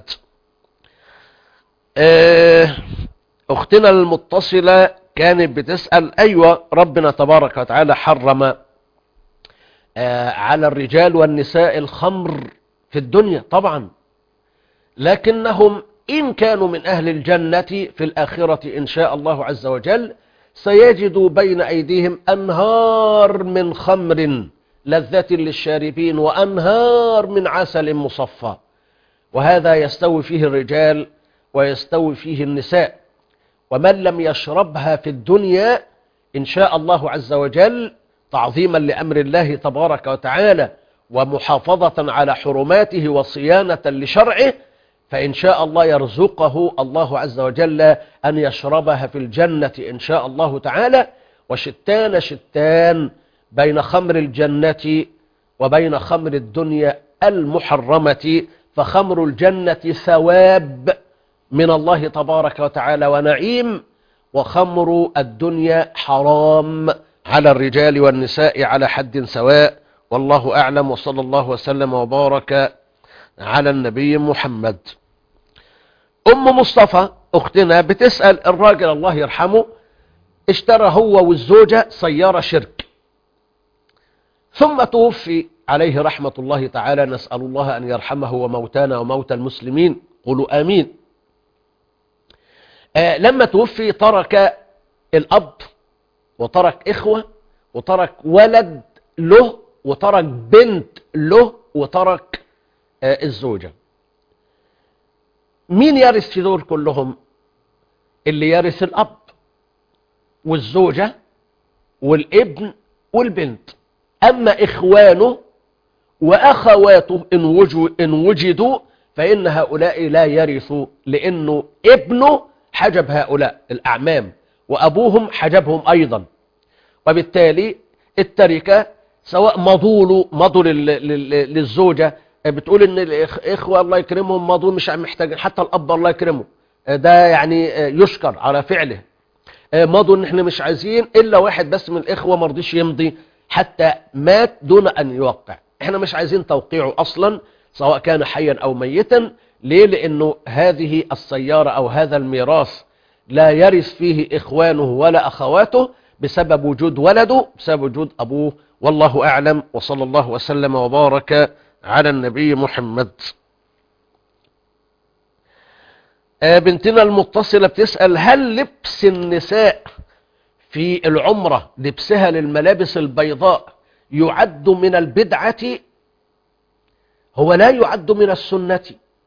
أختنا المتصلة كانت بتسأل: أيوة ربنا تبارك وتعالى حرم على الرجال والنساء الخمر في الدنيا طبعا، لكنهم إن كانوا من أهل الجنة في الآخرة إن شاء الله عز وجل سيجدوا بين أيديهم أنهار من خمر لذة للشاربين وأنهار من عسل مصفى، وهذا يستوي فيه الرجال ويستوي فيه النساء. ومن لم يشربها في الدنيا إن شاء الله عز وجل تعظيما لأمر الله تبارك وتعالى ومحافظة على حرماته وصيانة لشرعه، فإن شاء الله يرزقه الله عز وجل أن يشربها في الجنة إن شاء الله تعالى. وشتان شتان بين خمر الجنة وبين خمر الدنيا المحرمة، فخمر الجنة ثواب من الله تبارك وتعالى ونعيم، وخمر الدنيا حرام على الرجال والنساء على حد سواء. والله أعلم، وصلى الله وسلم وبارك على النبي محمد. أم مصطفى أختنا بتسأل: الراجل الله يرحمه اشترى هو والزوجة سيارة شرك، ثم توفي عليه رحمة الله تعالى، نسأل الله أن يرحمه وموتانا وموتى المسلمين، قولوا آمين. آه لما توفي ترك الأب وترك إخوة وترك ولد له وترك بنت له وترك آه الزوجة. مين يرث في دول كلهم؟ اللي يرث الأب والزوجة والابن والبنت. أما إخوانه وأخواته إن وجدوا فإن هؤلاء لا يرثوا، لأنه ابنه حجب هؤلاء الأعمام وأبوهم حجبهم أيضا، وبالتالي التركة سواء مضوا مضوا للزوجة، بتقول إن الإخوة الله يكرمهم مضوا مش محتاجين، حتى الأب الله يكرمه ده يعني يشكر على فعله، مضوا إن إحنا مش عايزين إلا واحد بس من الإخوة مرضيش يمضي حتى مات دون أن يوقع، إحنا مش عايزين توقيعه أصلا سواء كان حيا أو ميتا. ليه؟ لأنه هذه السيارة أو هذا الميراث لا يرث فيه إخوانه ولا أخواته بسبب وجود ولده، بسبب وجود أبوه. والله أعلم، وصلى الله وسلم وبارك على النبي محمد. بنتنا المتصلة بتسأل: هل لبس النساء في العمرة لبسها للملابس البيضاء يعد من البدعة؟ هو لا يعد من السنة،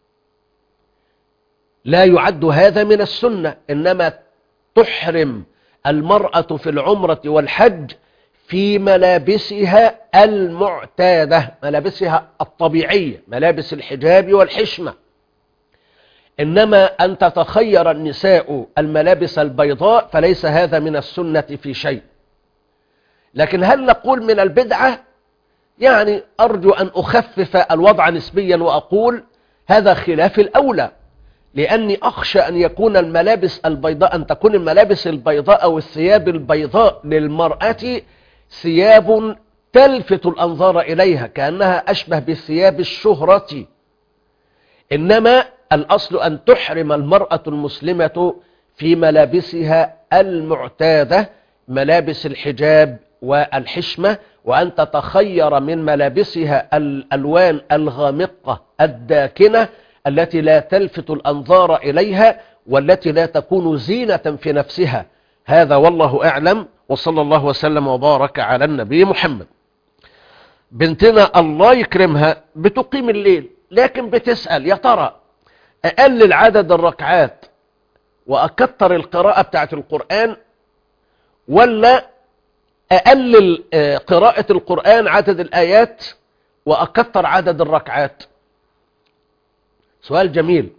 لا يعد هذا من السنة، إنما تحرم المرأة في العمرة والحج في ملابسها المعتادة، ملابسها الطبيعية، ملابس الحجاب والحشمة. إنما أن تتخير النساء الملابس البيضاء فليس هذا من السنة في شيء. لكن هل نقول من البدعة؟ يعني أرجو أن أخفف الوضع نسبيا وأقول هذا خلاف الأولى، لأني أخشى أن يكون الملابس البيضاء أن تكون الملابس البيضاء أو الثياب البيضاء للمرأة ثياب تلفت الأنظار إليها كأنها أشبه بثياب الشهرة، إنما الأصل أن تحرم المرأة المسلمة في ملابسها المعتادة، ملابس الحجاب والحشمة، وأن تتخير من ملابسها الألوان الغامقة الداكنة التي لا تلفت الأنظار إليها والتي لا تكون زينة في نفسها. هذا والله أعلم، وصلى الله وسلم وبارك على النبي محمد. بنتنا الله يكرمها بتقيم الليل، لكن بتسأل يا ترى أقلل عدد الركعات وأكتر القراءة بتاعت القرآن، ولا أقلل قراءة القرآن عدد الآيات وأكتر عدد الركعات؟ سؤال جميل.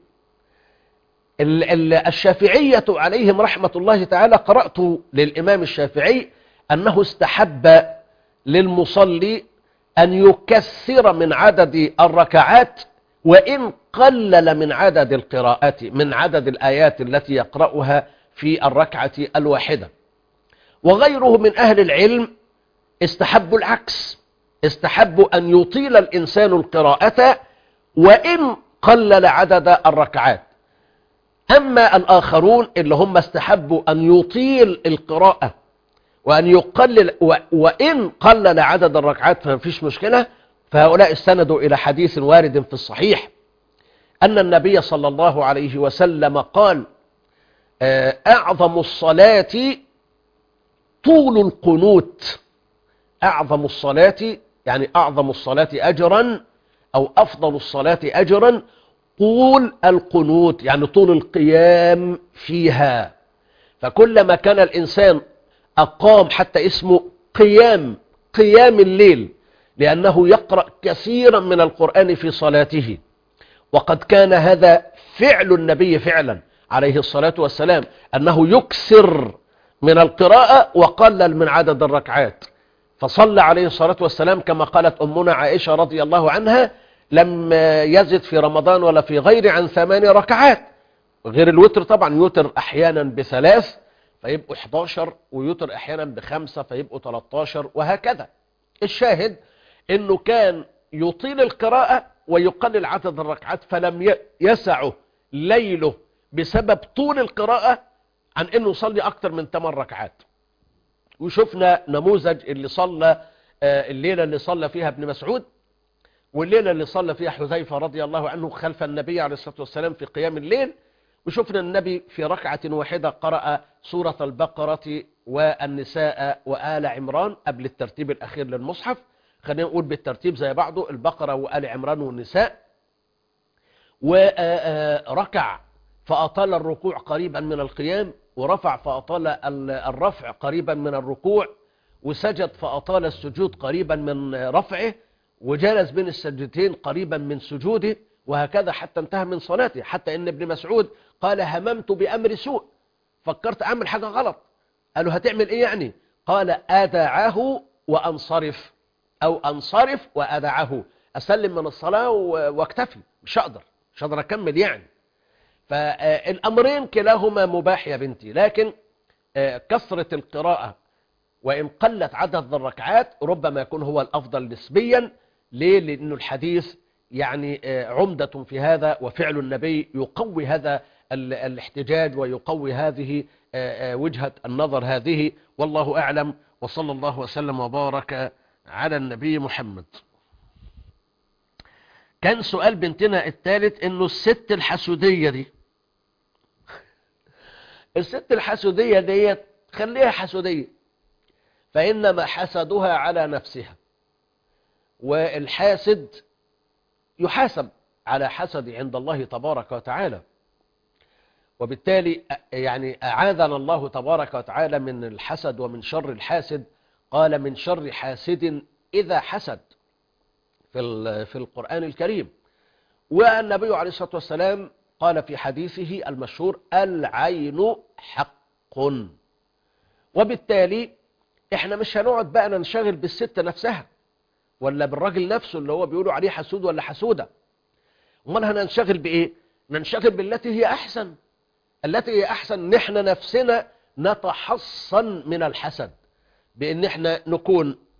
الشافعية عليهم رحمة الله تعالى، قرأت للإمام الشافعي أنه استحب للمصلي أن يكثر من عدد الركعات وإن قلل من عدد القراءات، من عدد الآيات التي يقرأها في الركعة الواحدة. وغيره من أهل العلم استحبوا العكس، استحبوا أن يطيل الإنسان القراءة وإن قلل عدد الركعات. أما الآخرون اللي هم استحبوا أن يطيل القراءة وأن يقلل وإن قلل عدد الركعات فما فيش مشكلة، فهؤلاء استندوا إلى حديث وارد في الصحيح أن النبي صلى الله عليه وسلم قال: أعظم الصلاة طول القنوت. أعظم الصلاة يعني أعظم الصلاة أجرا أو أفضل الصلاة أجرا طول القنوت، يعني طول القيام فيها. فكلما كان الإنسان أقام، حتى اسمه قيام، قيام الليل، لأنه يقرأ كثيرا من القرآن في صلاته. وقد كان هذا فعل النبي فعلا عليه الصلاة والسلام، أنه يكثر من القراءة وقلل من عدد الركعات. فصلى عليه الصلاة والسلام كما قالت أمنا عائشة رضي الله عنها: لم يزد في رمضان ولا في غير عن ثمان ركعات، غير الوتر طبعا، يوتر أحيانا بثلاث فيبقوا احد عشر، ويوتر أحيانا بخمسة فيبقوا ثلاثة عشر، وهكذا. الشاهد أنه كان يطيل القراءة ويقلل عدد الركعات، فلم يسعه ليله بسبب طول القراءة عن أنه يصلي أكثر من ثمان ركعات. وشفنا نموذج اللي صلى الليلة اللي صلى فيها ابن مسعود، والليلة اللي صلى فيها حذيفة رضي الله عنه خلف النبي عليه الصلاة والسلام في قيام الليل. وشفنا النبي في ركعة واحدة قرأ سورة البقرة والنساء وآل عمران قبل الترتيب الأخير للمصحف. خلينا نقول بالترتيب زي بعضه: البقرة وآل عمران والنساء. وركع فأطال الركوع قريبا من القيام، ورفع فأطال الرفع قريبا من الركوع، وسجد فأطال السجود قريبا من رفعه، وجلس بين السجدتين قريبا من سجوده، وهكذا حتى انتهى من صلاته. حتى ان ابن مسعود قال: هممت بأمر سوء، فكرت أعمل حاجة غلط. قالوا: هتعمل ايه يعني؟ قال: أدعه وأنصرف، أو أنصرف وأدعه، أسلم من الصلاة واكتفي، مش هقدر مش هقدر أكمل يعني. فالأمرين كلاهما مباح يا بنتي، لكن كثرة القراءة وإن قلت عدد الركعات ربما يكون هو الأفضل نسبيا. ليه؟ لأنه الحديث يعني عمدة في هذا، وفعل النبي يقوي هذا الاحتجاج ويقوي هذه وجهة النظر هذه. والله أعلم، وصلى الله وسلم وبارك على النبي محمد. كان سؤال بنتنا الثالث إنه الست الحسودية دي الست الحسودية دي خليها حسودية، فإنما حسدها على نفسها، والحاسد يحاسب على حسد عند الله تبارك وتعالى. وبالتالي يعني أعاذنا الله تبارك وتعالى من الحسد ومن شر الحاسد. قال: من شر حاسد إذا حسد في في القرآن الكريم. والنبي عليه الصلاة والسلام قال في حديثه المشهور: العين حق. وبالتالي احنا مش هنقعد بقى ننشغل بالست نفسها ولا بالراجل نفسه اللي هو بيقولوا عليه حسود ولا حسودة. امال هننشغل بايه؟ ننشغل بالتي هي احسن. التي هي احسن ان احنا نفسنا نتحصن من الحسد، بان احنا نكون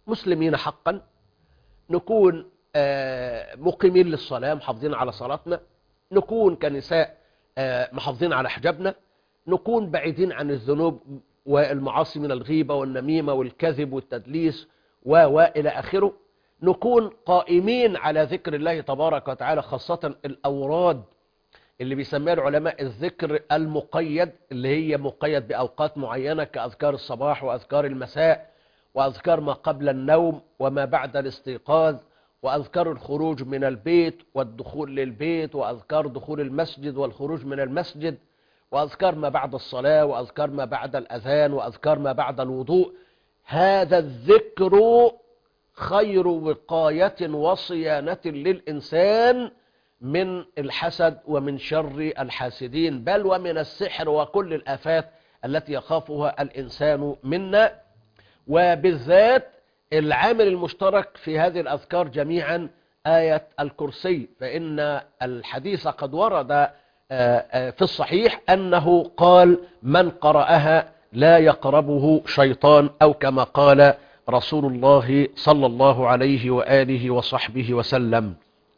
مسلمين حقا، نكون مقيمين للصلاة محافظين على صلاتنا، نكون كنساء محافظين على حجابنا، نكون بعيدين عن الذنوب والمعاصي من الغيبة والنميمة والكذب والتدليس وإلى آخره، نكون قائمين على ذكر الله تبارك وتعالى، خاصة الأوراد اللي بيسميها العلماء الذكر المقيد، اللي هي مقيد بأوقات معينة كأذكار الصباح وأذكار المساء وأذكار ما قبل النوم وما بعد الاستيقاظ، وأذكار الخروج من البيت والدخول للبيت، وأذكار دخول المسجد والخروج من المسجد، وأذكار ما بعد الصلاة، وأذكار ما بعد الأذان، وأذكار ما بعد الوضوء. هذا الذكر خير وقاية وصيانة للإنسان من الحسد ومن شر الحاسدين، بل ومن السحر وكل الآفات التي يخافها الإنسان منا. وبالذات العامل المشترك في هذه الأذكار جميعا آية الكرسي، فإن الحديث قد ورد في الصحيح أنه قال من قرأها لا يقربه شيطان، أو كما قال رسول الله صلى الله عليه وآله وصحبه وسلم.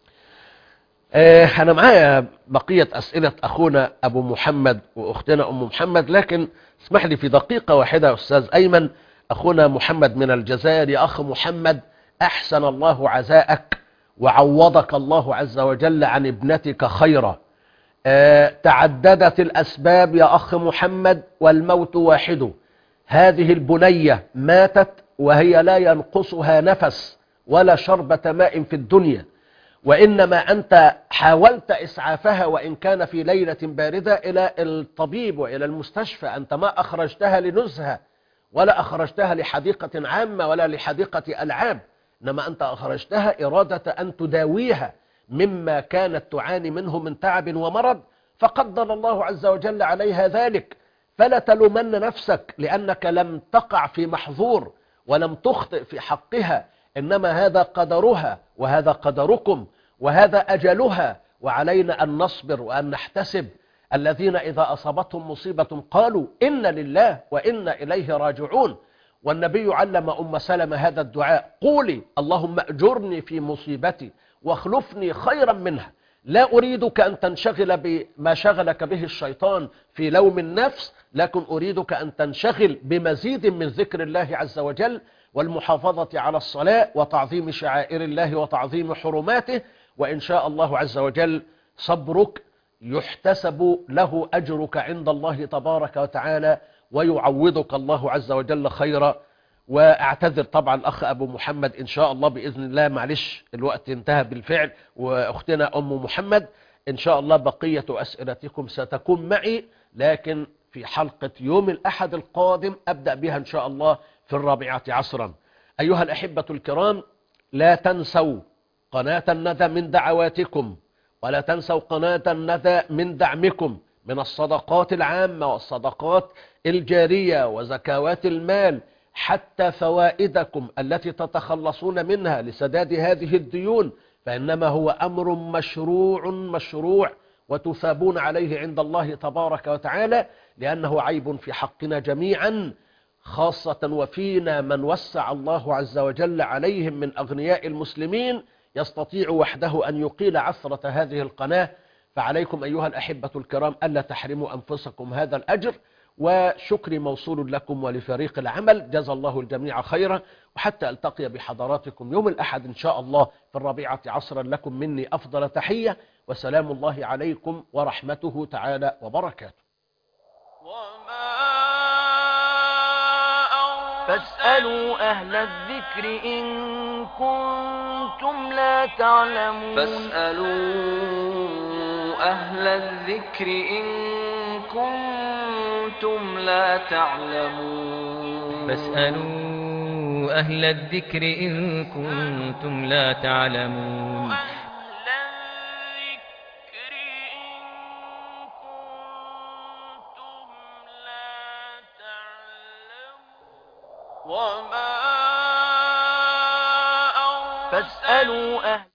أنا معايا بقية أسئلة أخونا أبو محمد وأختنا أم محمد، لكن اسمح لي في دقيقة واحدة يا أستاذ أيمن. أخونا محمد من الجزائر: يا أخ محمد، أحسن الله عزاءك وعوضك الله عز وجل عن ابنتك خيرا. أه تعددت الأسباب يا أخ محمد والموت واحد. هذه البنية ماتت وهي لا ينقصها نفس ولا شربة ماء في الدنيا، وإنما أنت حاولت إسعافها وإن كان في ليلة باردة إلى الطبيب وإلى المستشفى. أنت ما أخرجتها لنزهة ولا أخرجتها لحديقة عامة ولا لحديقة ألعاب، إنما أنت أخرجتها إرادة أن تداويها مما كانت تعاني منه من تعب ومرض، فقدر الله عز وجل عليها ذلك. فلا تلومن نفسك لأنك لم تقع في محظور ولم تخطئ في حقها، إنما هذا قدرها وهذا قدركم وهذا أجلها، وعلينا أن نصبر وأن نحتسب. الذين إذا أصابتهم مصيبة قالوا إن لله وإنا إليه راجعون. والنبي علم أم سلمة هذا الدعاء: قولي اللهم أجرني في مصيبتي واخلفني خيرا منها. لا أريدك أن تنشغل بما شغلك به الشيطان في لوم النفس، لكن أريدك أن تنشغل بمزيد من ذكر الله عز وجل والمحافظة على الصلاة وتعظيم شعائر الله وتعظيم حرماته، وإن شاء الله عز وجل صبرك يحتسب له أجرك عند الله تبارك وتعالى ويعوضك الله عز وجل خيرا. واعتذر طبعا الأخ أبو محمد، إن شاء الله بإذن الله، معلش الوقت انتهى بالفعل، وأختنا أم محمد إن شاء الله بقية أسئلتكم ستكون معي، لكن في حلقة يوم الأحد القادم أبدأ بها إن شاء الله في الرابعة عصرا. أيها الأحبة الكرام، لا تنسوا قناة الندى من دعواتكم، ولا تنسوا قناة الندى من دعمكم من الصدقات العامة والصدقات الجارية وزكوات المال، حتى فوائدكم التي تتخلصون منها لسداد هذه الديون، فإنما هو أمر مشروع مشروع وتثابون عليه عند الله تبارك وتعالى، لأنه عيب في حقنا جميعا، خاصة وفينا من وسع الله عز وجل عليهم من أغنياء المسلمين يستطيع وحده أن يقيل عثرة هذه القناة. فعليكم أيها الأحبة الكرام ألا تحرموا أنفسكم هذا الأجر، وشكري موصول لكم ولفريق العمل، جزا الله الجميع خيرا. وحتى ألتقي بحضراتكم يوم الأحد إن شاء الله في الرابعة عصرا، لكم مني أفضل تحية، وسلام الله عليكم ورحمته تعالى وبركاته. فاسألوا أهل الذكر إن كنتم لا تعلمون. فاسألوا أهل الذكر إن كنتم لا تعلمون. فاسألوا أهل الذكر إن كنتم لا تعلمون. فاسألوا أهل